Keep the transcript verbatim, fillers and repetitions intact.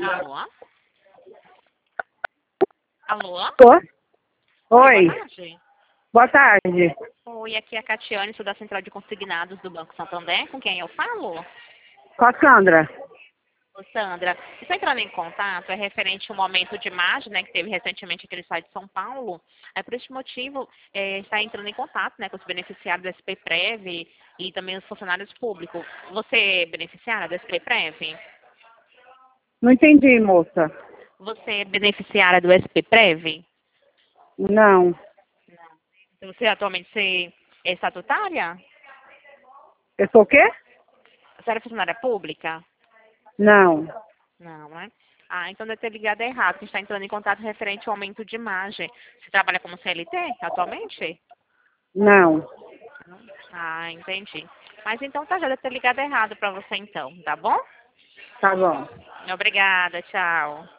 Alô? Alô? Tô? Oi, Oi, boa tarde. boa tarde. Oi, aqui é a Catiane, sou da Central de Consignados do Banco Santander. Com quem eu falo? Com a Sandra. Ô, Sandra, estou entrando em contato, é referente ao momento de imagem, né, que teve recentemente aqui no estado de São Paulo. É por este motivo, é, está entrando em contato, né, com os beneficiários do S P Prev e também os funcionários públicos. Você é beneficiária do S P Prev? Não entendi, moça. Você é beneficiária do S P Prev? Não. Você atualmente você é estatutária? Eu sou o quê? Você era funcionária pública? Não. Não, né? Ah, então deve ter ligado errado. A gente está entrando em contato referente ao aumento de imagem. Você trabalha como C L T atualmente? Não. Ah, entendi. Mas então tá, já deve ter ligado errado para você então, tá bom? Tá bom. Obrigada, tchau.